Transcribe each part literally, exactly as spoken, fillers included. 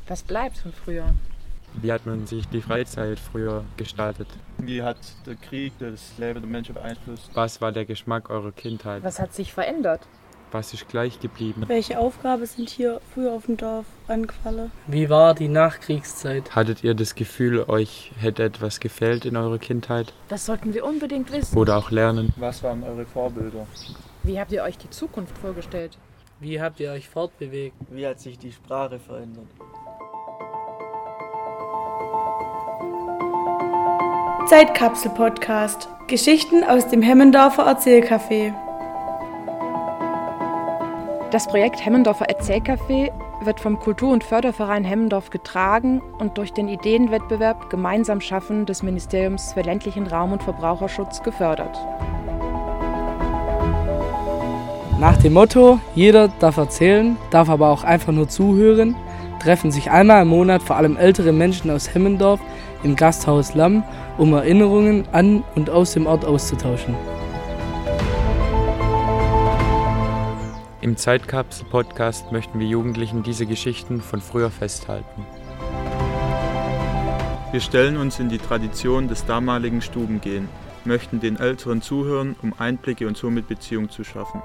Was bleibt von früher? Wie hat man sich die Freizeit früher gestaltet? Wie hat der Krieg das Leben der Menschen beeinflusst? Was war der Geschmack eurer Kindheit? Was hat sich verändert? Was ist gleich geblieben? Welche Aufgaben sind hier früher auf dem Dorf angefallen? Wie war die Nachkriegszeit? Hattet ihr das Gefühl, euch hätte etwas gefehlt in eurer Kindheit? Das sollten wir unbedingt wissen. Oder auch lernen? Was waren eure Vorbilder? Wie habt ihr euch die Zukunft vorgestellt? Wie habt ihr euch fortbewegt? Wie hat sich die Sprache verändert? Zeitkapsel-Podcast. Geschichten aus dem Hemmendorfer Erzählcafé. Das Projekt Hemmendorfer Erzählcafé wird vom Kultur- und Förderverein Hemmendorf getragen und durch den Ideenwettbewerb Gemeinsam schaffen des Ministeriums für ländlichen Raum und Verbraucherschutz gefördert. Nach dem Motto, jeder darf erzählen, darf aber auch einfach nur zuhören, treffen sich einmal im Monat vor allem ältere Menschen aus Hemmendorf im Gasthaus Lamm, um Erinnerungen an und aus dem Ort auszutauschen. Im Zeitkapsel-Podcast möchten wir Jugendlichen diese Geschichten von früher festhalten. Wir stellen uns in die Tradition des damaligen Stubengehen, möchten den Älteren zuhören, um Einblicke und somit Beziehung zu schaffen.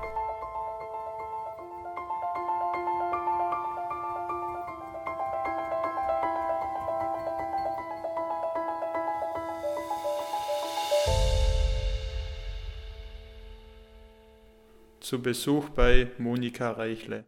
Zu Besuch bei Monika Reichle.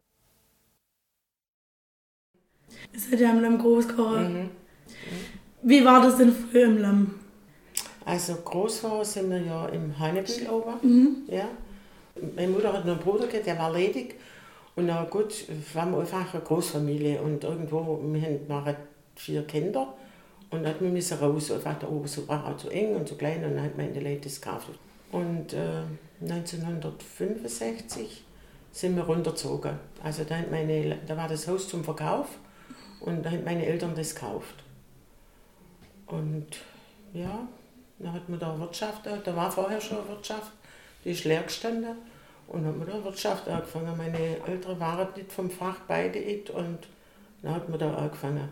Ihr seid ja im Lamm groß geworden. Mhm. Wie war das denn früher im Lamm? Also groß war sind wir ja im Heinebühl oben. Mhm. Ja. Meine Mutter hat noch einen Bruder gehabt, der war ledig. Und na gut, wir waren einfach eine Großfamilie. Und irgendwo, wir haben nachher vier Kinder. Und dann müssen wir raus. Einfach da oben so, war auch zu eng und zu klein. Und dann hat meine Leute das gekauft. Und äh, neunzehnhundertfünfundsechzig sind wir runtergezogen. Also da, hat meine, da war das Haus zum Verkauf und da haben meine Eltern das gekauft. Und ja, dann hat man da Wirtschaft, da war vorher schon eine Wirtschaft, die ist leer gestanden. Und dann hat man da Wirtschaft angefangen. Meine Eltern waren nicht vom Fach beide nicht und dann hat man da angefangen.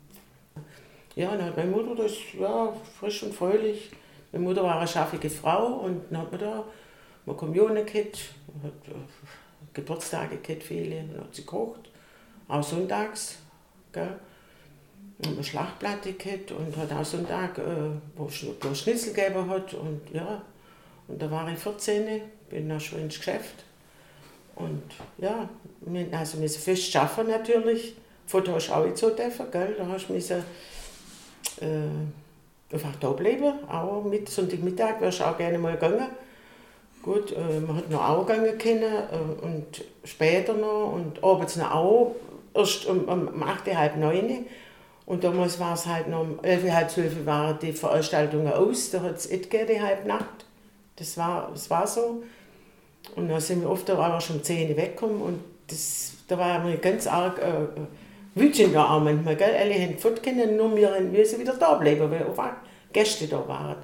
Ja, dann hat meine Mutter das ja, frisch und fröhlich. Meine Mutter war eine schaffige Frau und dann hat man da eine Kommunion gehabt, hat Geburtstage gehabt, viele, dann hat sie gekocht, auch sonntags, gell. Und eine Schlachtplatte gehabt und hat auch Sonntag, äh, wo es Schnitzel gegeben hat und ja, und da war ich vierzehn, bin dann schon ins Geschäft und ja, also wir müssen fest schaffen natürlich, Foto hast du auch nicht so dürfen, gell, da hast du müssen, äh, einfach da bleiben, auch mit Sonntagmittag wärst du auch gerne mal gegangen. Gut, äh, man hat noch auch gehen können äh, und später noch und abends noch auch, erst um, um acht, halb neun. Und damals war es halt noch um elf, halb zwölf waren die Veranstaltungen aus, da hat es nicht gegeben, die halbe Nacht. Das war, das war so. Und dann sind wir oft auch schon um zehn weggekommen und das, da war ich ganz arg äh, wütend auch manchmal, gell? Alle haben fort können, nur wir müssen wieder da bleiben, weil auch Gäste da waren.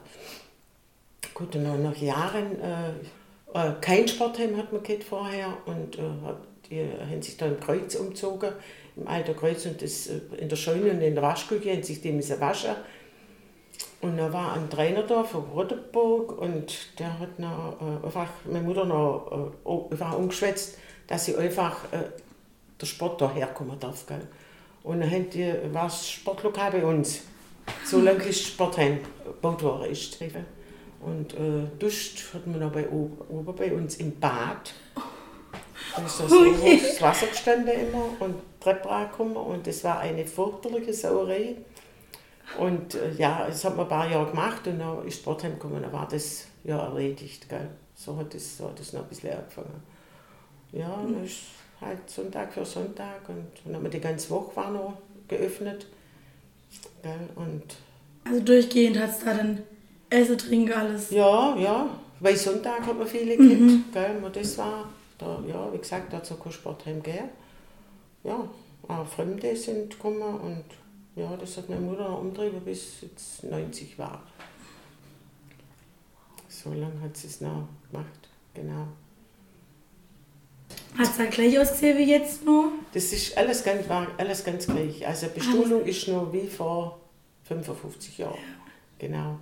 Gut, und dann nach Jahren, äh, äh, kein Sportheim hat man gehabt vorher und äh, hat, die haben sich da im Kreuz umgezogen, im Alter Kreuz und das, äh, in der Scheune und in der Waschküche haben sich die müssen waschen. Und da war ein Trainer da von Rotenburg und der hat noch, äh, einfach meine Mutter noch äh, einfach umgeschwätzt, dass sie einfach äh, der Sport da herkommen darf. Gell? Und dann haben die, war das Sportlokal bei uns. So lange ist das Sportheim gebaut worden ist. Und äh, duscht hatten wir noch bei oben bei uns im Bad. Da ist das, das Wasser gestanden immer und Treppe rangekommen und das war eine furchtbare Sauerei. Und äh, ja, das hat man ein paar Jahre gemacht und dann ist Sportheim gekommen, dann war das ja erledigt. Gell? So, hat das, so hat das noch ein bisschen angefangen. Ja, mhm. Dann ist halt Sonntag für Sonntag und dann haben wir die ganze Woche war noch geöffnet. Gell? Und also durchgehend hat es da dann Essen, Trinken, alles? Ja, ja, weil Sonntag hat man viele gehabt, mhm. Gell? Und das war, da, ja, wie gesagt, da hat es auch kein Sportheim gegeben. Ja, auch Fremde sind gekommen und ja, das hat meine Mutter noch umgetrieben, bis jetzt neunzig war. So lange hat sie es noch gemacht, genau. Hat es dann gleich ausgesehen wie jetzt nur? Das ist alles ganz, war alles ganz gleich. Also Bestuhlung ist nur wie vor fünfundfünfzig Jahren. Genau.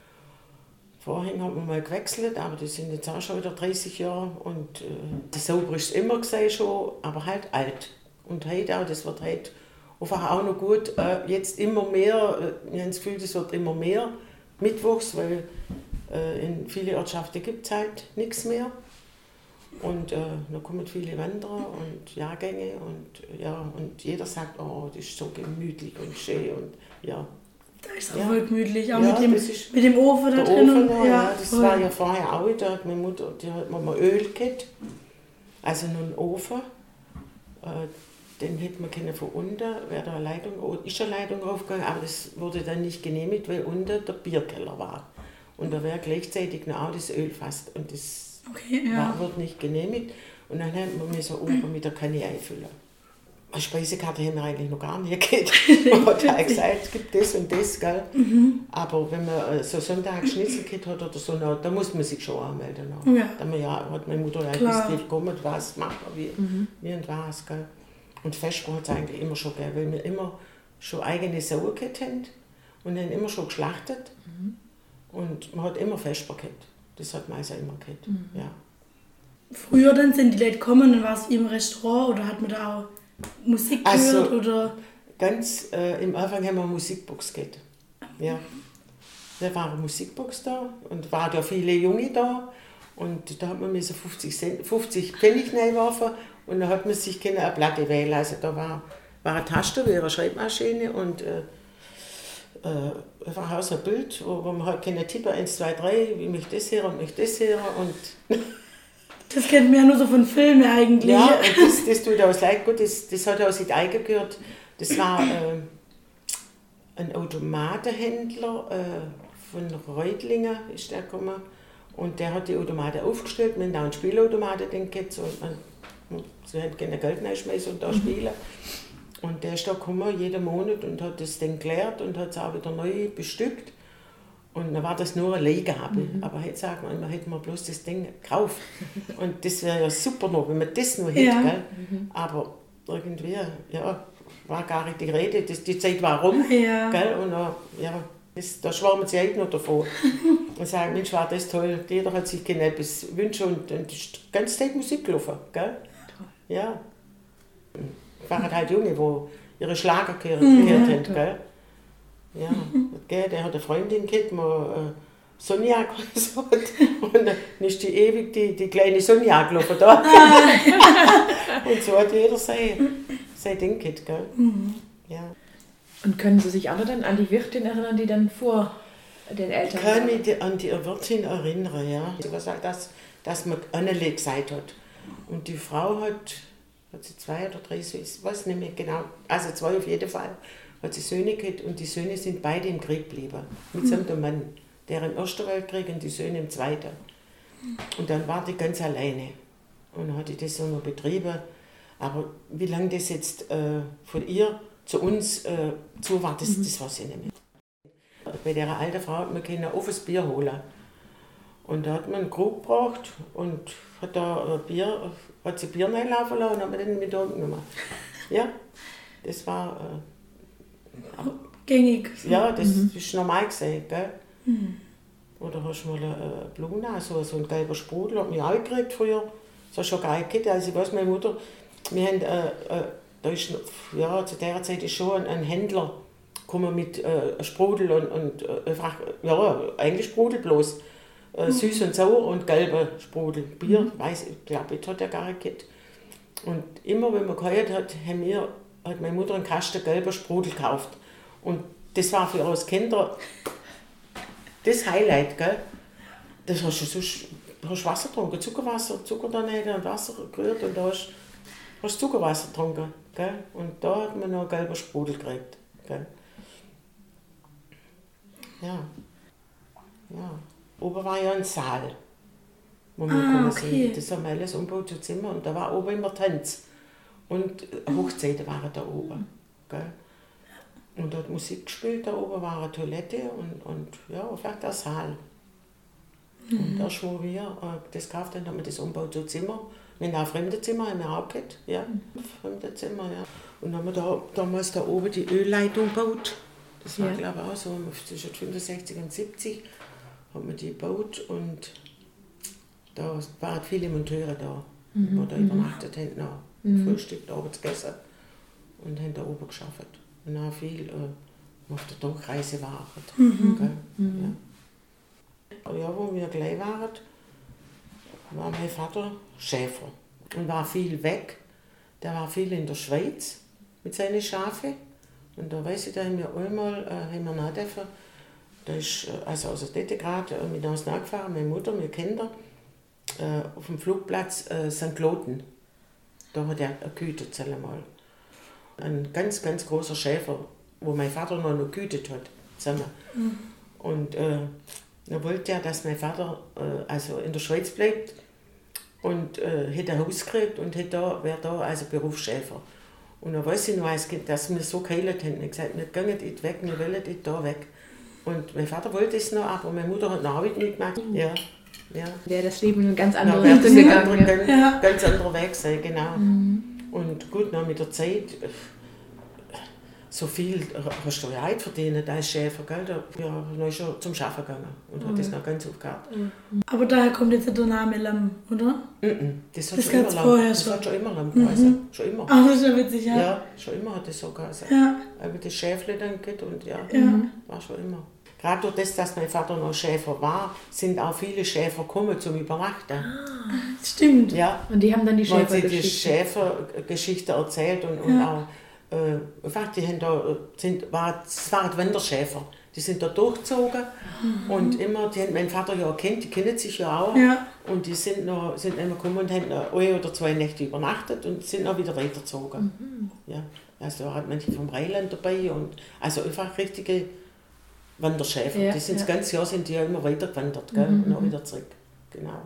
Vorhin haben wir mal gewechselt, aber das sind jetzt auch schon wieder dreißig Jahre. Und äh, das sauber ist immer gesehen schon, aber halt alt. Und heute auch, das wird heute einfach auch noch gut. Äh, jetzt immer mehr, äh, ich habe das Gefühl, das wird immer mehr Mittwochs, weil äh, in vielen Ortschaften gibt es halt nichts mehr. Und äh, da kommen viele Wanderer und Jahrgänge und, ja, und jeder sagt, oh, das ist so gemütlich und schön. Und, ja. Da ist auch ja. voll gemütlich, auch ja, mit, dem, mit dem Ofen da drin. Ofen, und, ja, ja, das voll. war ja vorher auch, da hat meine Mutter, die hat mir mal Öl gehabt, also nur einen Ofen. Äh, den hätte man können von unten, wäre da eine Leitung, ist eine Leitung aufgegangen, aber das wurde dann nicht genehmigt, weil unten der Bierkeller war. Und da wäre gleichzeitig noch auch das Ölfass und das okay, ja. war, wird nicht genehmigt. Und dann hat man mir so oben mit der Kanne einfüllen. Eine Speisekarte haben wir eigentlich noch gar nicht gehabt. Man hat halt gesagt, es gibt das und das, gell? Mhm. Aber wenn man so Sonntag Schnitzel gehabt hat oder so, da muss man sich schon anmelden. Ja. Da man ja, hat meine Mutter ja gewusst, wie kommt, was macht man, wie, mhm. wie und was, gell? Und Vesper hat es eigentlich immer schon gegeben, weil wir immer schon eigene Sau gehabt haben und haben immer schon geschlachtet. Mhm. Und man hat immer Vesper gehabt. Das hat man also immer gehabt, mhm. ja. Früher dann sind die Leute gekommen, dann war es im Restaurant oder hat man da auch Musik gehört? Also, oder? Ganz äh, im Anfang haben wir eine Musikbox gehabt. Ja. Da war eine Musikbox da und waren ja viele Junge da. Und da hat man mir so fünfzig, Cent, fünfzig Pfennig reingeworfen und dann hat man sich keine Platte wählen. Also da war, war eine Taste wie eine Schreibmaschine und äh, äh, war auch so ein Bild, wo, wo man halt keine Tippe eins, zwei, drei, wie mich das her und mich das her und das kennt man ja nur so von Filmen eigentlich. Ja, und das, das tut aus Leid gut, das, das hat aus Italien gehört. Das war äh, ein Automatenhändler äh, von Reutlingen, ist der gekommen. Und der hat die Automaten aufgestellt, wir haben da einen Spielautomaten gehabt, so, man, sie hat keine Geld reinschmeißen und da spielen. Und der ist da gekommen jeden Monat und hat das dann geklärt und hat es auch wieder neu bestückt. Und dann war das nur eine Leihgabe. Mhm. Aber heute sagt man, man hätte man bloß das Ding gekauft. Und das wäre ja super noch, wenn man das nur hätte. Ja. Gell? Mhm. Aber irgendwie, ja, war gar nicht die Rede. Das, die Zeit war rum. Ja. Gell? Und uh, ja, das, da schwärmen sie heute noch davon. Und sagen, Mensch, war das toll. Jeder hat sich etwas wünschen und dann ist die ganze Zeit Musik gelaufen. Gell? Ja. Es waren halt Junge, die ihre Schlager gehört mhm. haben. Gell? Ja, gell, der hat eine Freundin gehabt, die äh, Sonja gesagt hat. Und dann ist die ewig die, die kleine Sonja gelaufen da. Und so hat jeder sein, sein Ding gehabt, gell? Mhm. Ja. Und können Sie sich alle dann an die Wirtin erinnern, die dann vor den Eltern Ich kann mich an die Wirtin erinnern, ja. Sie hat gesagt, dass, dass man Anneli gesagt hat. Und die Frau hat, hat sie zwei oder drei, ich weiß nicht mehr genau, also zwei auf jeden Fall. Hat sie Söhne gehabt und die Söhne sind beide im Krieg geblieben. Mitsamt dem Mann. Der im Ersten Weltkrieg und die Söhne im Zweiten. Und dann war die ganz alleine. Und dann hat die das so noch betrieben. Aber wie lange das jetzt äh, von ihr zu uns äh, zu war, das, das weiß ich nicht mehr. Bei der alten Frau hat man können offenes Bier holen. Und da hat man einen Krug gebracht und hat da Bier, hat sie Bier reinlaufen lassen und hat man den mit unten gemacht. Ja, das war äh, gängig. So. Ja, das mhm. ist normal gesehen, gell? Mhm. Oder hast du mal eine Blume, so, so ein gelber Sprudel, hat mich auch gekriegt früher. Das hast du schon gar nicht gehabt. Also ich weiß, meine Mutter, wir haben, äh, äh, da ist, ja, zu der Zeit ist schon ein, ein Händler gekommen mit äh, Sprudel und, und äh, einfach, ja, eigentlich Sprudel bloß. Äh, mhm. Süß und sauer und gelber Sprudel. Bier, mhm. weiß ich, glaube ich, hat er gar nicht gehabt. Und immer, wenn man gehört hat, haben wir, hat meine Mutter einen Kasten gelber Sprudel gekauft. Und das war für uns Kinder das Highlight, gell? Das hast du sonst, hast Wasser getrunken, Zuckerwasser, Zucker da rein und Wasser gerührt und da hast du Zuckerwasser getrunken, gell? Und da hat man noch gelber Sprudel gekriegt, gell? Ja. Ja. Oben war ja ein Saal, wo wir ah, okay. sehen. Das haben wir alles umgebaut zu Zimmer und da war oben immer Tanz. Und Hochzeiten waren da oben, gell? Und dort Musik gespielt, da oben war eine Toilette und, und ja, einfach der Saal. Mhm. Und erst wo wir äh, das gekauft haben, haben wir das umgebaut zu Zimmer. Wir haben auch Fremdenzimmer, haben wir auch gehabt, ja. Fremdenzimmer, ja. Und dann haben wir da, damals da oben die Ölleitung gebaut. Das war, ja. glaube ich, auch so zwischen fünfundsechzig und siebzig haben wir die gebaut und da waren viele Monteure da, mhm. die da übernachtet haben, noch mhm. Frühstück da oben gegessen und haben da oben gearbeitet. Und auch viel äh, auf der Durchreise waren. Mhm. Mhm. Ja. ja, wo wir gleich waren, war mein Vater Schäfer und war viel weg. Der war viel in der Schweiz mit seinen Schafen. Und da weiß ich, da haben wir einmal äh, haben wir nachgedacht, da ist also aus der Städte gerade äh, mit uns nachgefahren, meine Mutter, meine Kinder, äh, auf dem Flugplatz äh, Sankt Loten. Da hat er gehütet, einmal. Ein ganz, ganz großer Schäfer, wo mein Vater noch, noch gehütet hat. Zusammen. Mhm. Und äh, dann wollte er, dass mein Vater äh, also in der Schweiz bleibt und äh, hätte ein Haus gekriegt und hätte da, wäre da also Berufsschäfer. Und dann weiß ich noch, dass wir so geheilt haben. Ich habe gesagt, wir gehen nicht weg, wir wollen nicht da weg. Und mein Vater wollte es noch, aber meine Mutter hat noch nicht mitgemacht. Ja, ja. Wäre das Leben in eine ganz andere ja, Richtung gegangen. Andere, ganz, ja. ganz anderer Weg sein, genau. Mhm. Und gut, noch mit der Zeit, so viel hast du ja nicht verdient als Schäfer, gell? Da ja, dann ist er zum Arbeiten gegangen und mhm. hat das noch ganz aufgehört. Mhm. Aber daher kommt jetzt der Name Lamm, oder? Mhm. Das hat das schon immer Lamm. Das schon. hat schon immer Lamm geheißen. Mhm. Schon immer. Ach, das ist ja witzig, ja. Ja, schon immer hat das so geheißen. Ja. Aber das Schäfle dann geht und ja, ja, war schon immer. Gerade durch das, dass mein Vater noch Schäfer war, sind auch viele Schäfer gekommen zum Übernachten. Ah, stimmt. Ja. Und die haben dann die Schäfergeschichte die Schäfergeschichte erzählt und, und ja. auch Äh, die haben da, sind, war, das waren Wanderschäfer. Die sind da durchgezogen mhm. und immer, die haben meinen Vater ja kennt, die kennen sich ja auch. Ja. Und die sind noch, sind immer gekommen und haben noch ein oder zwei Nächte übernachtet und sind auch wieder weitergezogen. Mhm. Ja, also da hat manche vom Rheinland dabei und also einfach richtige Wanderschäfer. Ja, die sind ja. das ganze Jahr sind die ja immer weiter gewandert, gell? Mhm. Und auch wieder zurück. Genau.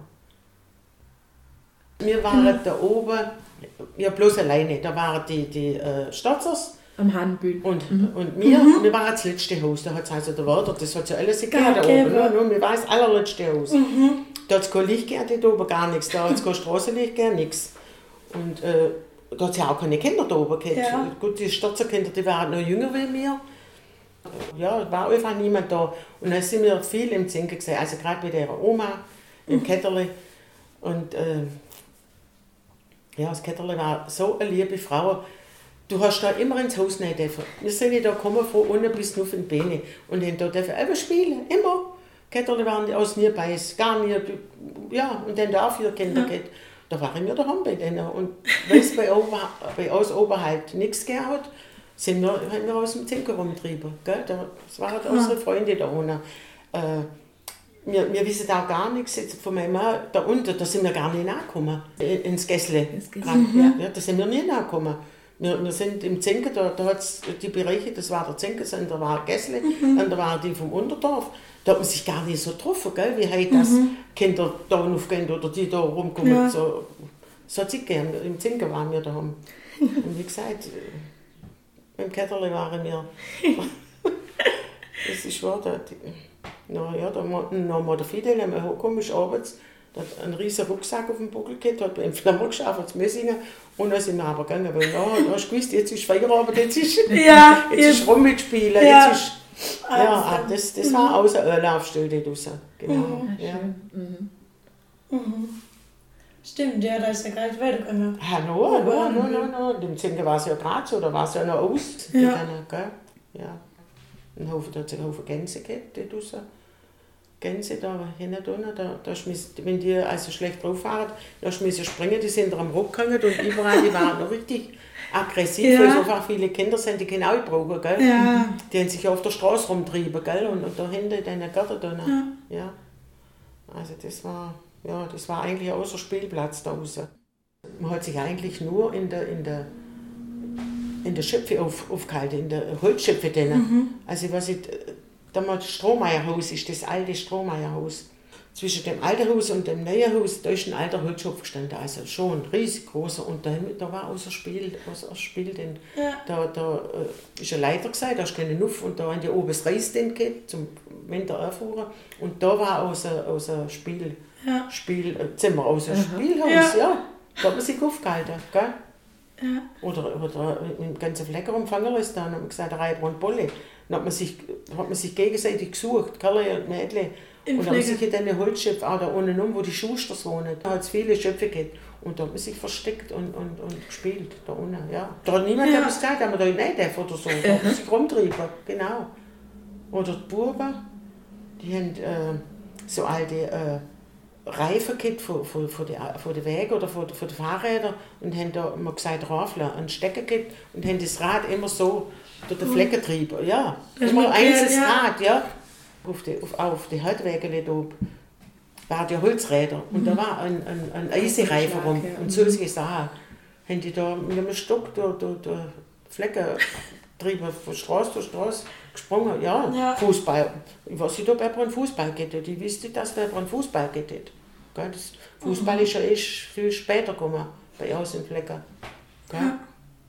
Wir waren mhm. da oben, ja bloß alleine, da waren die, die äh, Stotzers am Hahnbühl und, mhm. und wir, mhm. wir waren das letzte Haus, da hat es also der Wörter, das hat ja alles gegeben da oben, nur, nur, wir waren das allerletzte Haus. Mhm. Da hat es kein Licht gegeben, da oben gar nichts, da hat es kein Straßenlicht gegeben, nichts. Und äh, da hat es ja auch keine Kinder da oben gehabt. Ja. Gut, die Stotzerkinder, die waren noch jünger wie wir. Ja, war einfach niemand da. Und dann sind wir viel im Zinken gesehen, also gerade mit ihrer Oma, im mhm. Ketterle. Und äh, ja, das Ketterle war so eine liebe Frau. Du hast da immer ins Haus rein dürfen. Wir sind ja da gekommen von unten bis auf den Beine und haben da dürfen immer spielen, immer. Ketterle waren aus nie bei uns, gar nie. Ja, und dann da auch vier Kinder gehabt. Ja. Da waren wir daheim bei denen. Und weil es bei, bei uns oben halt nichts gegeben hat, sind wir, haben wir aus dem Zinken rumgetrieben. Gell? Das waren halt unsere Freunde da unten. Äh, Wir, wir wissen auch gar nichts jetzt von meinem Mann da unten, da sind wir gar nicht nachgekommen, ins Gässle. Mhm. Ja, da sind wir nicht nachgekommen. Wir, wir sind im Zinken, da, da hat es die Bereiche, das war der Zinken, da war Gässle, mhm. und da waren die vom Unterdorf. Da hat man sich gar nicht so getroffen, gell? Wie heute, dass mhm. Kinder da aufgehen oder die da rumkommen. Ja. So, so hat es gegeben. Im Zinken waren wir da. Und wie gesagt, im Ketterle waren wir. Das ist wahr. Da, Na ja, da haben wir der Fidel einmal hochgekommen, ist abends, der hat einen riesen Rucksack auf dem Buckel gehabt, hat beim Flammer geschafft, zu Messingen, und dann sind wir aber gegangen, weil ja, du hast gewusst, jetzt ist Feierabend, jetzt ist, ja, jetzt ist rum mit Spielen, ja. jetzt ist, ja, das, das war außer Anlaufstelle draussen, genau. Mhm. Ja. Mhm. Mhm. Stimmt, ja, da ist ja gar nicht weitergegangen. Ah, no, no, no, no, no, dem Zinken war es ja gerade so, da war es ja noch aus, ja. Dann, gell? Ja. Ein Haufen, da hat es einen Haufen Gänse gehabt, die draussen. Gänse da hinten drin, da, da schmiss, wenn die also schlecht drauf waren, da schmissen springen, die sind am Rock gehangen und überall, die waren noch richtig aggressiv, ja. Weil so viele Kinder sind, die können auch brauchen, gell? Ja. Die haben sich auf der Straße rumgetrieben, gell? Und, und da hinten in den Garten drin. Ja. Ja. Also das war, ja, das war eigentlich außer Spielplatz da draußen. Man hat sich eigentlich nur in der, in der in der Schöpfe auf, aufgehalten, in der Holzschöpfe drin. Mhm. Also ich weiß nicht, damals das Strohmeierhaus ist das alte Strohmeierhaus. Zwischen dem alten Haus und dem neuen Haus, da ist ein alter Holzschopf gestanden, also schon riesig großer. Und da, da war außer Spiel, außer Spiel denn, ja. da, da äh, ist ein Leiter gesagt, da ist keine Nuff und da haben die oben das Reisdent gehabt, zum Winter anfahren. Und da war außer, außer Spiel, ja. Spielzimmer, außer Spielhaus, ja. ja. Da hat man sich aufgehalten, gell? Ja. Oder, oder im ganzen Flecker umfangen ist da, dann hat man gesagt, Reiber und Bolle. Dann hat man sich, hat man sich gegenseitig gesucht, Kerle und Mädchen. Im Und dann hat man Flecker. sich in den Holzschöpfen, auch da unten um, wo die Schusters wohnen, da hat es viele Schöpfe gegeben. Und da hat man sich versteckt und, und, und gespielt, da unten, ja. Da hat niemand Ja. etwas gesagt, da haben wir da nicht oder so, da hat man sich rumtrieben, genau. Oder die Buben, die haben äh, so alte äh, Reifen gehabt von, von, von den von den Wegen oder von, von den Fahrrädern und haben da, man gesagt, Rafler, einen Stecker gehabt und haben das Rad immer so durch den Flecken getrieben. Ja, Das immer mit ein der- einziges ja. Rad, ja. Auf die, auf, auf die Hauptwege da oben waren die Holzräder und da war ein, ein, ein Eisenreifen rum ja. und solche Sachen. Haben die da mit einem Stock durch, durch, durch Flecken getrieben, von Straße zu Straße gesprungen. Ja, Ja. Fußball. Ich weiß nicht, ob er einen Fußball geht. Ich wusste, dass er einen Fußball geht. Gell, das Fußball ist ja erst viel später gekommen, bei uns in Flecken. Gell? Ja.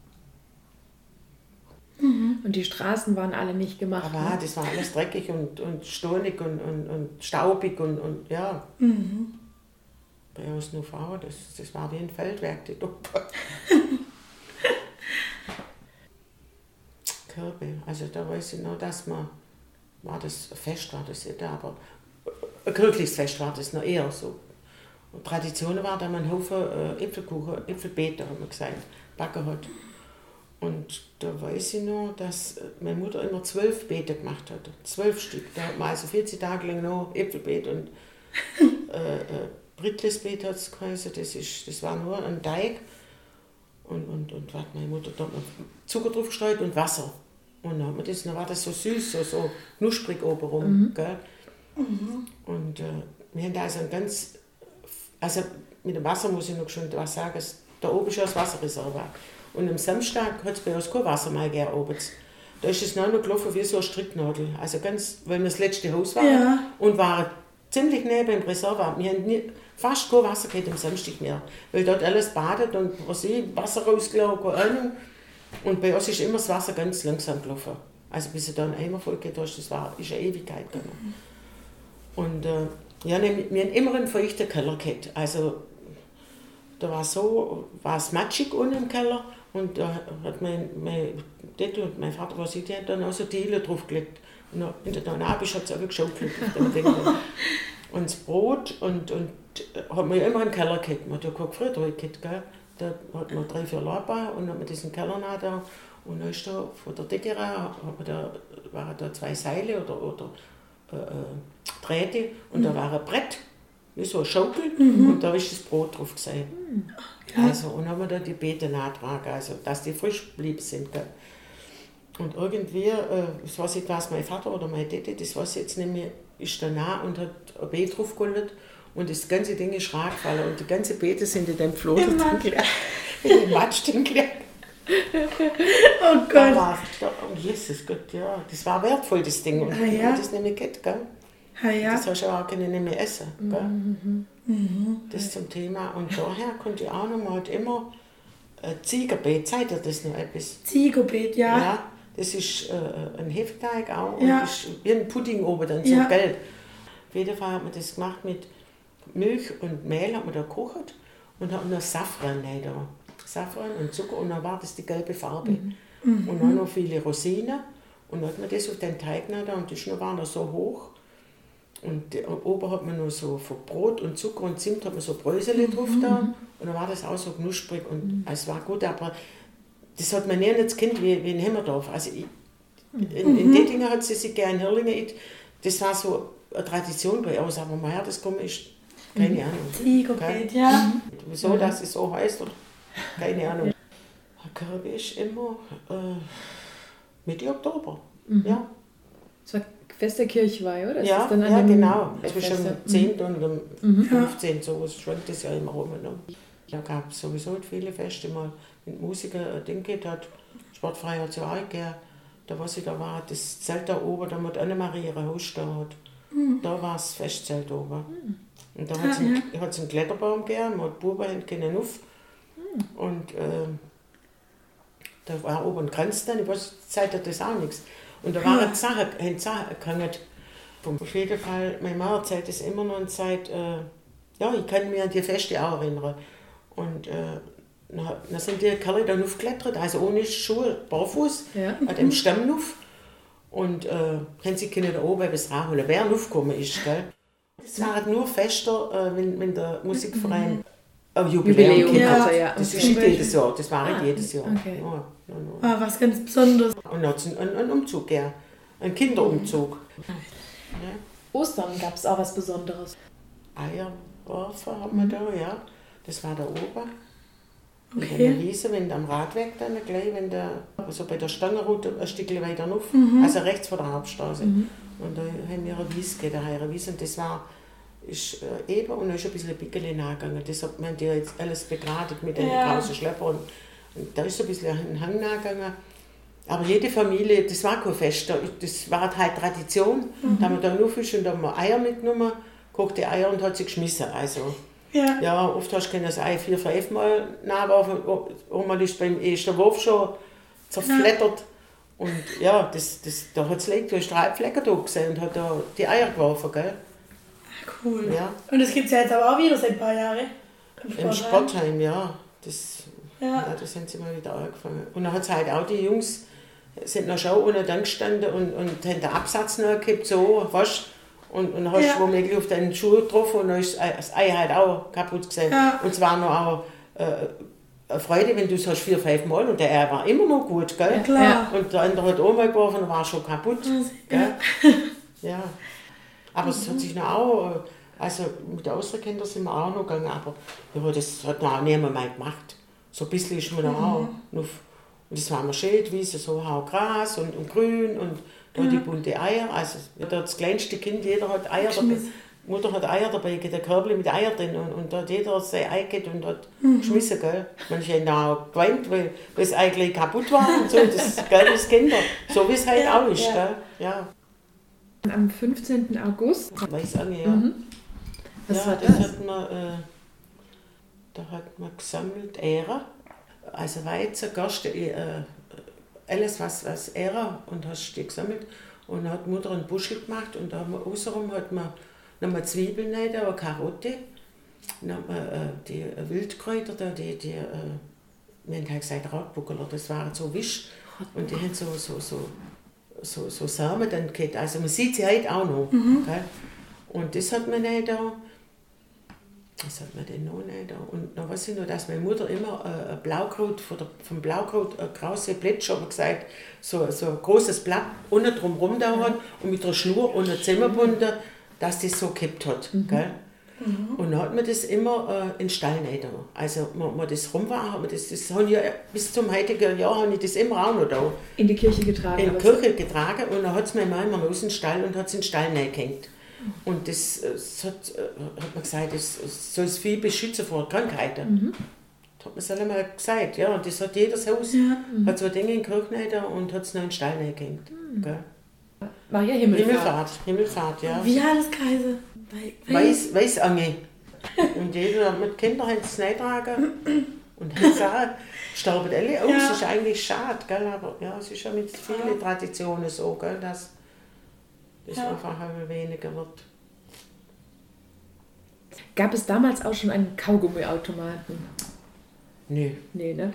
Und die Straßen waren alle nicht gemacht. Aber ne? das war alles dreckig und, und stonig und, und, und staubig und, und ja. Mhm. Bei uns nur Frauen, das, das war wie ein Feldwerk, die Doppe. Kirche, also da weiß ich noch, dass man, war das ein Fest, war das nicht, aber ein kirchliches Fest war das noch eher so. Und Tradition war, dass man einen Haufen äh, Äpfelkuchen, Äpfelbeete, haben wir gesagt, backen hat. Und da weiß ich noch, dass meine Mutter immer zwölf Beete gemacht hat. Zwölf Stück. Da hat man also vierzig Tage lang noch Äpfelbeet und äh, äh, Brittlisbeet hat es geheißen. Das, ist, das war nur ein Teig. Und, und, und was meine Mutter da hat noch Zucker drauf gestreut und Wasser. Und dann, hat man das, dann war das so süß, so, so knusprig oben rum. Mhm. Gell? Und äh, wir haben da also ein ganz. Also mit dem Wasser muss ich noch schon was sagen. Da oben ist ja das Wasserreservoir. Und am Samstag hat es bei uns kein Wasser mehr gegeben oben. Da ist es noch gelaufen wie so eine Stricknadel. Also ganz, weil wir das letzte Haus waren Ja. und waren ziemlich nah beim Reservoir. Wir haben nie, fast kein Wasser gehabt am Samstag mehr. Weil dort alles badet und was ich, Wasser rausgelaufen, keine Ahnung. Und bei uns ist immer das Wasser ganz langsam gelaufen. Also bis du da einen Eimer voll gehabt hast, das war, ist eine Ewigkeit gegangen. Und äh, ja, ne, wir haben immer einen feuchten Keller gehabt. Also da war so, war es matschig unten im Keller und da hat mein, mein Dette und mein Vater, was ich, die hat dann auch so Diele draufgelegt. Und dann, in der Nabisch hat es auch geschaukelt auf dem Ding. Und das Brot und, und hat man ja immer einen Keller gehabt. Man hat ja kein Gefriertruhe gehabt, gell. Da hat man drei, vier Laba und dann hat man diesen Keller nach da. Und dann ist da von der Decke rein, hat man da, waren da zwei Seile oder, oder äh, äh, Drähte und da war ein Brett, wie so eine Schaukel und da ist das Brot drauf gesehen. Also, und dann haben wir da die Beete nachgetragen, also dass die frisch geblieben sind. Gell. Und irgendwie, äh, das weiß ich, was mein Vater oder meine Tete, das weiß ich jetzt nicht mehr, ist da nah und hat ein Beet draufgeholt und das ganze Ding ist rausgefallen und die ganzen Beete sind in dem Floh Im drin gelegen. In dem Matsch drin gelegen. Oh Da Gott. war, da, oh Jesus Gott, ja, das war wertvoll, das Ding. Und Ah, ja? ich hab das nicht mehr gehabt, gell? Ah, ja. Das hast du auch keine nicht mehr essen. Gell? Das zum Thema. Und daher konnte ich auch noch mal immer äh, Ziegerbeet, zeigt ihr das noch etwas? Ziegerbeet, ja. Ja, das ist äh, ein Hefteteig auch Ja. und ist wie ein Pudding oben, dann so Ja. gelb. Auf jeden Fall hat man das gemacht mit Milch und Mehl, hat man da gekocht und hat noch Safran rein da. Safran und Zucker und dann war das die gelbe Farbe. Und dann noch viele Rosinen und dann hat man das auf den Teig rein da und die Schnur war noch so hoch. Und die, oben hat man noch so von Brot und Zucker und Zimt hat man so Bröseli drauf da und dann war das auch so knusprig und es war gut, aber das hat man nie als Kind wie, wie in Hemmerdorf. Also ich, in, in den Dingen hat sie sich gerne in Hirlingen, ich- das war so eine Tradition bei uns, aber woher das kommt, ist keine Ahnung. Ziegerbeet, Gell? ja. Wieso das es so heißt, oder? Keine Ahnung. Kirche ist immer äh, Mitte Oktober. Ja, Das war Fest der Kirchweih, oder? Ist ja, das dann an ja dem genau. Fest Zwischen der- dem zehnten und dem fünfzehnten so schwankt das ja immer rum. Ne? Da gab es sowieso viele Feste, mal mit Musikern ein Ding geht hat. Sportfrei hat es ja auch gegeben. Da was ich da war, das Zelt da oben, da mit Annemarie ihre Haus da hat. Da war das Festzelt oben. Und da hat es einen, hat's einen Kletterbaum gegeben, man hat die Buben haben können auf. Und äh, da war oben ein Kranz dann, ich weiß, zeigt das auch nichts. Und da waren Sachen, haben Sachen gehangen. Auf jeden Fall, meine Mama erzählt das immer noch und sagt, äh, ja, ich kann mich an die Feste auch erinnern. Und äh, dann, dann sind die Kerle dann aufgeklettert, also ohne Schuhe, barfuß, Ja. an dem Stamm auf. Und äh, haben sie können da oben bis rausholen, wer aufgekommen ist. Gell? Das war halt nur fester, äh, wenn, wenn der Musikverein ein Jubiläum Jubiläum gehabt hat. hatte, ja, Das okay. ist nicht jedes Jahr, das war nicht Ah, jedes Jahr. okay. Ja, ja, ja. War was ganz Besonderes. Und dann hat es einen, einen Umzug, ja. Einen Kinderumzug. Ja. Ostern gab es auch was Besonderes. Eierwerfer haben wir da, ja. Das war da oben. Und Okay. in der Wiese, wenn du am Radweg dann gleich, wenn der, also bei der Stangenroute ein Stückchen weiter rauf, Mhm. also rechts vor der Hauptstraße. Und da haben wir eine Wiese gegeben, eine Wiese. Und das war ist, äh, eben und da ist ein bisschen ein Pickel nachgegangen. Das hat man ja jetzt alles begradigt mit den Ja. großen Schleppern. Und da ist ein bisschen ein Hang nachgegangen. Aber jede Familie, das war kein Fest, das war halt Tradition. Da haben wir da nur Fisch und da haben wir Eier mitgenommen, kochte Eier und hat sie geschmissen. Also, Ja. ja, oft hast du das Ei vier, fünf Mal nachwerfen. Einmal ist beim ersten Wurf schon zerflettert. Und ja, das, das, da hat es liegt, du hast drei Flecken da gesehen und hat da die Eier geworfen, gell? Cool. Ja. Und das gibt es ja jetzt aber auch wieder seit ein paar Jahren. Im Sportheim, ja. Das, Ja. ja, das sind sie mal wieder angefangen. Und dann hat es halt auch die Jungs, sind noch schon unten dann gestanden und, und haben den Absatz noch gekippt, so, weißt und, und hast Ja. womöglich auf deinen Schuh getroffen und dann ist das Ei halt auch kaputt gesehen. Ja. Und zwar noch auch äh, eine Freude, wenn du es hast vier, fünf Mal und der Ei war immer noch gut, gell? Ja, klar. Und der andere hat auch mal geworfen und war schon kaputt. Ja. Gell? Ja. Aber es hat sich noch auch, also mit den Außerkindern sind wir auch noch gegangen, aber ja, das hat noch auch niemand mal gemacht. So ein bisschen ist man noch auch. Noch, und das war immer schön, wie so auch Gras und, und Grün und da die bunte Eier. Also das kleinste Kind, jeder hat Eier dabei. Die Mutter hat Eier dabei, ein Körbchen mit Eier drin und, und da hat jeder sein Ei gehabt und hat geschmissen, gell. Manche haben auch geweint, weil, weil das Ei gleich kaputt war und so, das, gell, das Kinder. So wie es halt Ja, auch ist, ja. gell. Ja. Am fünfzehnten August. Weiß auch nicht, ja. Mhm. Was ja, war das? das? Hat man, äh, da hat man gesammelt Ähre, also Weizen, Gerste, äh, alles was, was Ähre und hast die gesammelt. Und dann hat die Mutter einen Buschel gemacht und da haben wir, außenrum hat man nochmal Zwiebeln rein, eine Karotte, dann hat man äh, die Wildkräuter, da, die, die äh, wir haben halt gesagt Rotbuckeler, das waren so Wisch und die haben so, so, so, so, so Samen dann gehabt. Also man sieht sie heute auch noch. Mhm. Gell? Und das hat man nicht da. Was hat man denn noch nicht da? Und dann weiß ich noch, dass meine Mutter immer äh, ein Blaukraut, von der, vom Blaukraut ein krause Blättchen, hat man gesagt, so, so ein großes Blatt unten drumherum da hat und mit einer Schnur unten zusammengebunden, dass das so gekippt hat. Mhm. Gell? Und dann hat man das immer äh, in den Stall rein da. Also, wenn man das rum war, hat man das, das habe ich ja, bis zum heutigen Jahr habe ich das immer auch noch da. In die Kirche getragen. In die aber Kirche getragen und dann hat es meine Mama aus dem Stall und hat es in den Stall reingehängt. Und das, äh, das hat, äh, hat man gesagt, das, das soll das Vieh beschützen vor Krankheiten. Mhm. Das hat man es einmal gesagt, ja. Und das hat jedes Haus, Ja. hat so Dinge in die Kirche rein und hat es noch in den Stall reingehängt. Gell? Maria Himmelfahrt. Himmelfahrt, Himmelfahrt, ja. Wie heißt das Kaiser? Weil- Weiß, Weißange. Und jeder mit Kindern hat es reingetragen. Und hat gesagt, sterben alle aus, Ja. das ist eigentlich schade, gell? Aber ja, es ist ja mit vielen Traditionen so, gell? Dass das Ja. einfach immer weniger wird. Gab es damals auch schon einen Kaugummiautomaten? Nö. Nee, ne?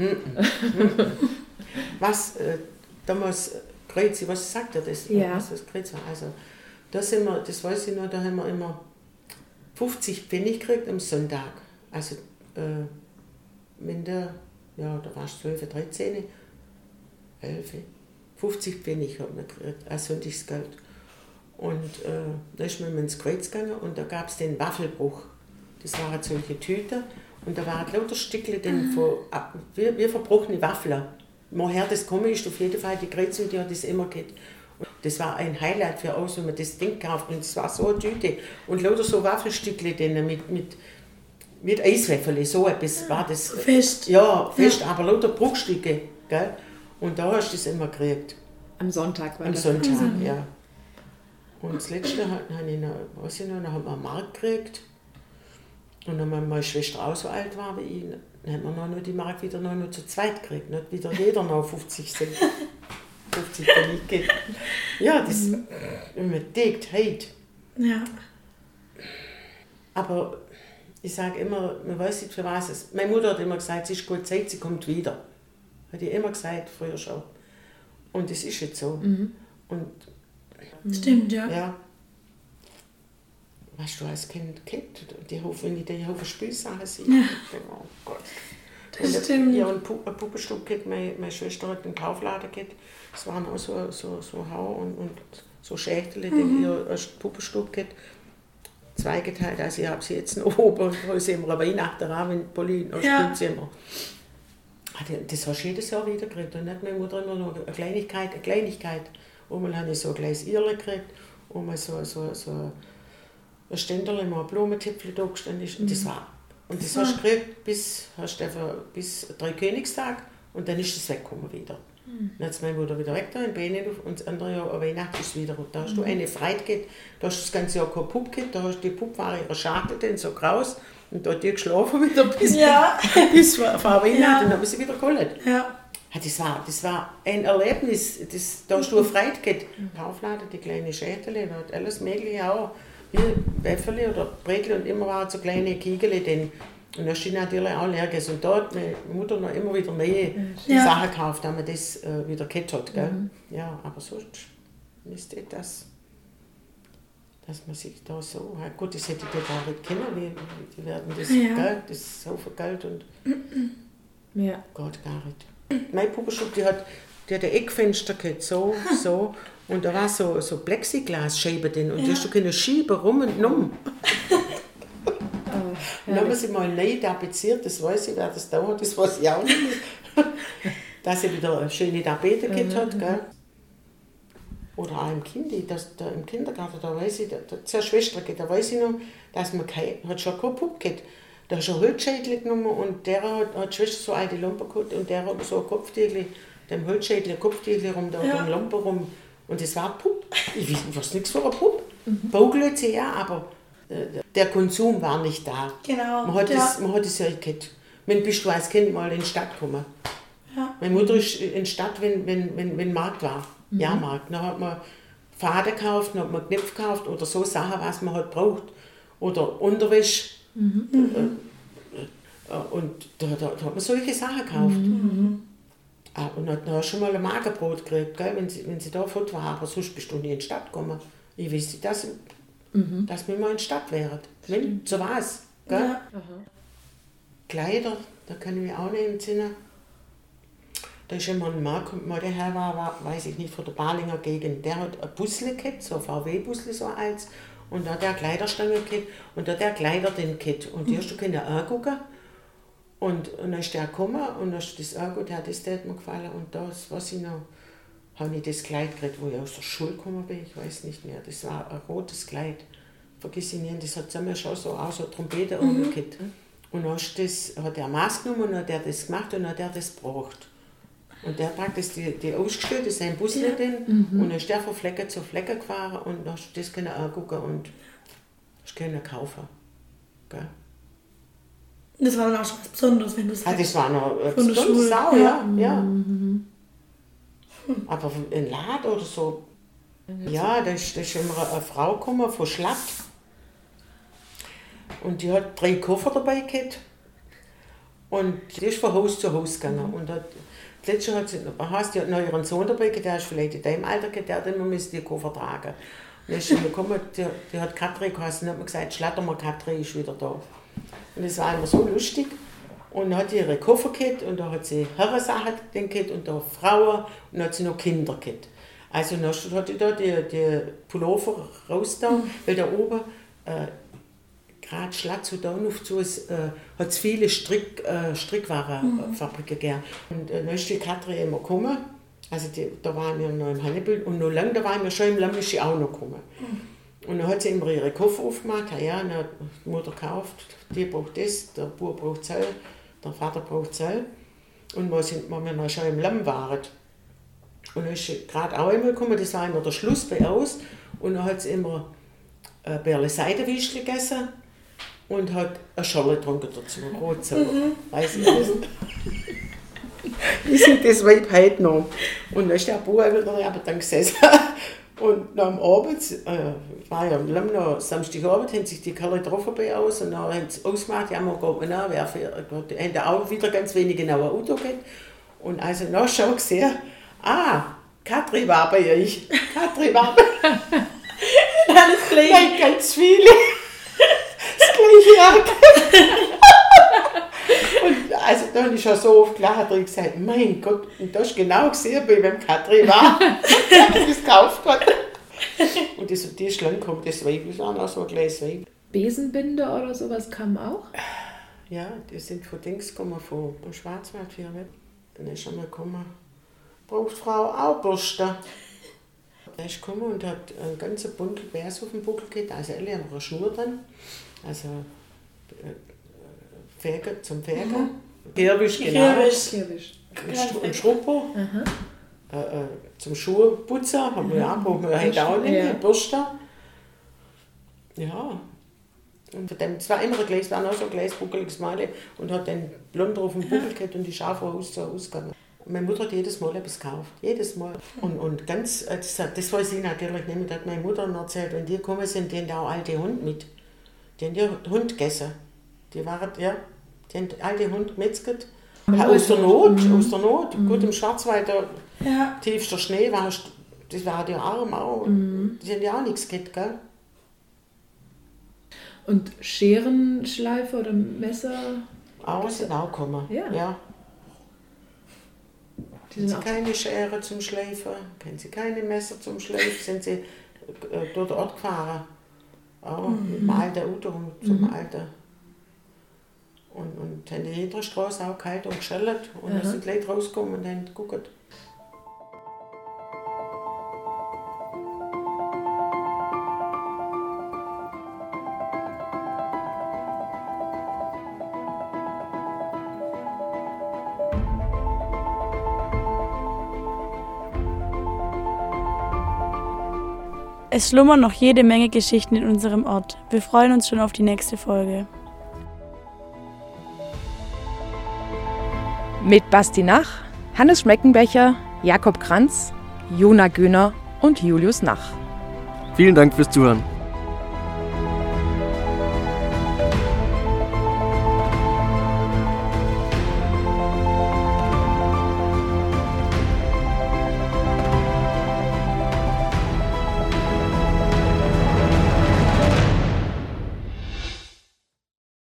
Was, äh, damals, äh, Grezi, was sagt er das? Ja. Was das Grezi war? Also, da sind wir, das weiß ich noch, da haben wir immer fünfzig Pfennig gekriegt am Sonntag. Also, äh, wenn der, ja, da warst du zwölf, dreizehn, elf, fünfzig Pfennig hat man gekriegt, als Sonntagsgeld. Und äh, da ist man ins Kreuz gegangen und da gab es den Waffelbruch. Das waren solche Tüten und da waren lauter Stückchen den von, ab- wie, wie verbrochene Waffeln. Woher das gekommen ist, auf jeden Fall die Kreuz und die hat das immer gehabt. Und das war ein Highlight für uns, wenn man das Ding gekauft und es war so eine Tüte und lauter so Waffelstückchen drin mit, mit, mit Eiswäffel, so etwas war das. Fest. Ja, fest, aber lauter Bruchstücke. Gell? Und da hast du das immer gekriegt. Am Sonntag war Am das. Sonntag, ja. Und das letzte hat, habe ich noch, weiß ich noch, dann haben wir einen Mark gekriegt. Und dann, wenn meine Schwester auch so alt war wie ich, dann haben wir noch nur die Mark wieder noch nur zu zweit gekriegt. Nicht wieder jeder noch fünfzig Cent. fünfzig Pfennig gegeben. Ja, das, wenn man denkt, hey. Ja. Aber Ich sage immer, man weiß nicht für was es. Meine Mutter hat immer gesagt, es ist gut Zeit, sie kommt wieder. Hat die immer gesagt, früher schon. Und das ist jetzt so. Mhm. Und, Stimmt, ja. ja. Weißt du, als Kind, kind die Haufen, wenn ich die Haufen Spielsachen sehe, ja. Oh Gott. Das und stimmt. Ja, ein Puppenstub geht, meine, meine Schwester hat einen Kaufladen geht. Es waren auch so, so, so Hau und, und so Schächtele, mhm. die ihr als Puppenstub geht. Zweigeteilt, also ich habe sie jetzt noch oben, wo sie immer Weihnachten haben, wenn Pauline noch Ja. spielt sie immer. Das hast du jedes Jahr wieder gekriegt. Und dann hat meine Mutter immer noch eine Kleinigkeit, eine Kleinigkeit. Einmal habe ich so ein Glas Irle gekriegt, einmal so, so, so ein Ständchen, mal ein Blumentöpfchen da gestanden ist. Und das war, und das hast du gekriegt bis, hast du einfach bis drei Königstag und dann ist es weggekommen wieder. Mhm. Dann hat es meine Mutter wieder weg da in Benelux und das andere Jahr an Weihnachten ist es wieder. Und da hast mhm. du eine Freude gehabt, da hast du das ganze Jahr keine Puppe gehabt, da hast die Puppe war ihre Schachtel, dann so kraus und da hat die geschlafen wieder bis, Ja. bis vor Weihnachten Ja. und dann haben wir sie wieder geholt. Ja. Ja, das, war, das war ein Erlebnis, das, da hast du eine Freude gehabt. Kaufladen, die kleinen Schätele, da hat alles Mögliche auch, wie Wäffeli oder Brägel und immer waren so kleine Kiegel drin. Und da steht natürlich auch leer gegessen. Und da hat meine Mutter noch immer wieder neue Ja. Sachen gekauft, damit man das äh, wieder gehabt hat. Gell? Mhm. Ja, aber sonst ist das, dass man sich da so, ja, gut, das hätte ich ja gar nicht kennen, wie, wie die werden das, Ja. gell? Das ist so viel Geld und Ja. Gott, gar nicht. Meine Puppenstub, die hat, die hat ein Eckfenster gehabt, so, so. Und da war so, so Plexiglasscheibe drin. Und Ja. die hast du können schieben, rum und um. Oh, Dann haben wir sie mal neu tapeziert, das weiß ich, wer das da hat, das weiß ich auch nicht. Dass sie wieder eine schöne Tapete gehabt hat, gell? Oder auch im Kindi, das, da im Kindergarten, da weiß ich, da, da hat es eine Schwester gehabt, da weiß ich noch, dass man kein, hat schon keine Puppe gehabt. Da hast du einen Holzschädel genommen und der hat, hat die Schwester so alte Lumpen gehabt und der hat so ein Kopftüchli, dem Holzschädel ein Kopftüchli rum, da Ja. um Lumpen rum. Und das war eine Puppe. Ich weiß, ich weiß nichts für eine Puppe. Mhm. Bauglötze, ja, aber äh, der Konsum war nicht da. Genau. Man hat, ja. das, man hat das ja gehabt. Wenn bist du als Kind mal in die Stadt gekommen? Ja. Meine Mutter ist in die Stadt, wenn, wenn, wenn, wenn Markt war. Mhm. Jahrmarkt. Dann hat man Faden gekauft, dann hat man Knöpfe gekauft oder so Sachen, was man halt braucht. Oder Unterwäsche. Mhm. Äh, äh, und da, da, da hat man solche Sachen gekauft. Mhm. Ah, und dann hast du schon mal ein Magerbrot gekriegt, gell, wenn, sie, wenn sie da fort war. Aber sonst bist du nie in die Stadt gekommen. Ich wusste, dass, Mhm. dass wir mal in die Stadt wären. Wenn, so war es. Gell? Ja. Kleider, da kann ich mich auch nicht entsinnen. Da ist immer ein Mann, mal der Herr war, war, weiß ich nicht, von der Balinger Gegend, der hat ein Busle gehabt, so ein V W-Busle so als, und da hat der Kleiderstange gehabt und da hat der Kleider den gehabt. Und die hast du können angucken. Und, und dann ist der gekommen und dann ist das angeguckt, ja, das hat mir gefallen. Und das, was ich noch, habe ich das Kleid gekriegt, wo ich aus der Schule gekommen bin, ich weiß nicht mehr. Das war ein rotes Kleid, vergiss ich nicht, das hat zusammen schon so auch so Trompete mhm. umgekehrt. Und dann ist das, hat der Maß genommen und hat der das gemacht und dann hat der das gebraucht. Und der hat praktisch die, die ausgestellt, das ist ein Busle ja. drin, mhm. und dann ist der von Flecke zu Flecke gefahren und dann hast du das können angucken und hast können kaufen. Gell? Das war dann auch schon was Besonderes, wenn du es Ah, das war noch äh, von der Schule. Sau, ja. Ja. ja. Mhm. Aber ein Laden oder so. Ja, da ist, da ist immer eine Frau gekommen von Schlatt. Und die hat drei Koffer dabei gehabt. Und die ist von Haus zu Haus gegangen. Und hat, letztes Jahr hat sie, hast, die hat noch ihren Sohn dabei gehabt, der ist vielleicht in deinem Alter gehabt, der hat immer die Koffer tragen. Und dann ist sie gekommen, die, die hat Katrin geheißen, und hat mir gesagt, schlatter mal, Katrin ist wieder da. Und das war immer so lustig. Und dann hat sie ihre Koffer gehabt und da hat sie Herrensachen gehabt und da Frauen und dann hat sie noch Kinder gehabt. Also dann hat sie da die, die Pullover raus da, mhm. weil da oben äh, gerade Schlatz und Dornhof zu ist, äh, hat es viele Strick, äh, Strickwarenfabriken mhm. gegeben. Und äh, dann ist die Katrin immer gekommen, also die, da waren wir noch im Hannebühl und noch lange, da waren wir schon im Lammischi auch noch gekommen. Mhm. Und dann hat sie immer ihre Koffer aufgemacht, ja, dann hat die Mutter gekauft, die braucht das, der Bub braucht das, der Vater braucht das. Und wir sind wir noch schon im Lamm waren. Und dann ist sie gerade auch immer gekommen, das war immer der Schluss bei uns. Und dann hat sie immer ein Bärle Seidenwüstchen gegessen und hat eine Schorle getrunken dazu, rot so. Mhm. Weiß ich das? Ich sehe das Weib heute noch. Und dann ist der Bub wieder aber dann gesessen. Und am Abend, äh, war ja am Lamm Samstagabend, haben sich die Kerle getroffen bei uns und dann haben sie ausgemacht, ja, man geht mal nach, wer für, haben auch wieder ganz wenig genau ein Auto gehabt. Und also nachher schon gesehen, ah, Katrin war bei euch. Katrin war bei euch. Alles gleich. Nein, ganz viele. Das gleiche Und also da habe ich schon so oft gelacht und gesagt, mein Gott, und das ist genau gesehen, bei wem Katrin war, der das gekauft hat. Und das, die ist lang gekommen, das Weib, das war noch so ein kleines Weib. Besenbinder oder sowas kam auch? Ja, die sind von Dings gekommen, von Schwarzwald hier. Dann ist schon mal gekommen, braucht Frau auch Bürste. Er ist gekommen und hat einen ganzen Bundel Bärs auf dem Buckel gehabt, also alle haben eine Schnur dran, also äh, Fäger, zum Fäger. Mhm. Kirbisch, genau. Kirbisch. Und Schruppo. Äh, äh, zum Schuhputzen haben wir auch, brauchen wir heute auch nicht, ja. Bürste. Ja. Und von dem, es war immer ein Glas, war noch so ein glasbuckeliges Mal und hat den blond auf dem Buckel gehabt und die Schafe aus so ausgegangen. Meine Mutter hat jedes Mal etwas gekauft. Jedes Mal. Und, und ganz, das, das weiß ich natürlich nicht mehr, das hat meine Mutter erzählt. Wenn die gekommen sind, die haben da auch alte Hunde mit. Die haben den Hund gegessen. Die waren, ja, die haben alte Hund gemetzelt. Aus der Not, mhm. aus der Not. Mhm. Gut, im Schwarzwald, der ja. tiefster Schnee, war, das waren die Arme auch. Mhm. Die haben ja auch nichts gehabt, gell? Und Scherenschleife oder Messer? Auch sind auch gekommen, ja. ja. Haben sie keine Schere zum Schleifen, kennen sie keine Messer zum Schleifen, sind sie äh, durch den Ort gefahren. Auch mhm. mit dem alten Auto zum mhm. alten. Und, und haben die jeder Straße auch gehalten und geschellt. Und dann sind die Leute rausgekommen und haben geguckt. Es schlummern noch jede Menge Geschichten in unserem Ort. Wir freuen uns schon auf die nächste Folge. Mit Basti Nach, Hannes Schmeckenbecher, Jakob Kranz, Jona Göhner und Julius Nach. Vielen Dank fürs Zuhören.